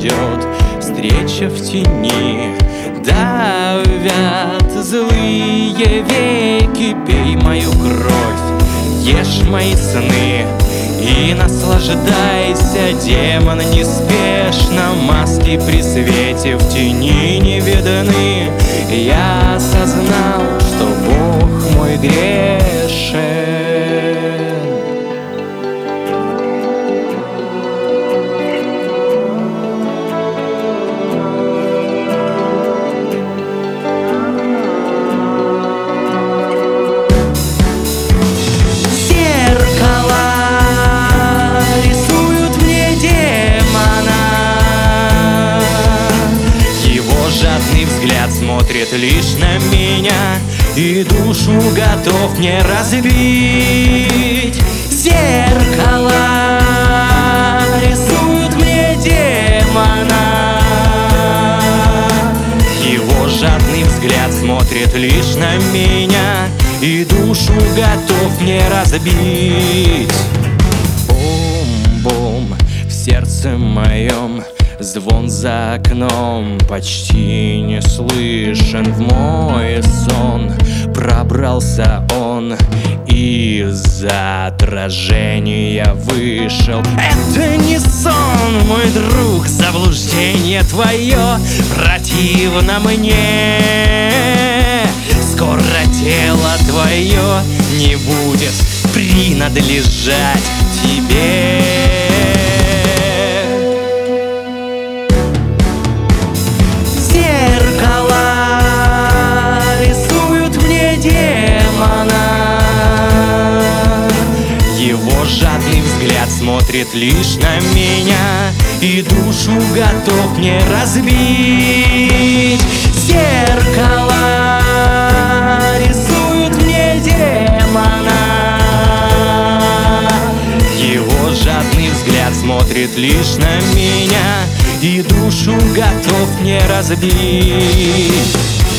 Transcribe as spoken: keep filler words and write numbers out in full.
ждет встреча в тени. Давят злые веки, пей мою кровь, ешь мои сны и наслаждайся, демон, неспешно. Маски при свете в тени не видны. Я осознал, что Бог мой грешен. Смотрит лишь на меня и душу готов мне разбить. Зеркала рисуют мне демона. Его жадный взгляд смотрит лишь на меня и душу готов мне разбить. Бум-бум в сердце моем, звон за окном почти не слышен. В мой сон пробрался он, из-за отражения вышел. Это не сон, мой друг, заблуждение твое противно мне. Скоро тело твое не будет принадлежать тебе. Жадный взгляд смотрит лишь на меня и душу готов мне разбить. Зеркала рисуют мне демона. Его жадный взгляд смотрит лишь на меня и душу готов мне разбить.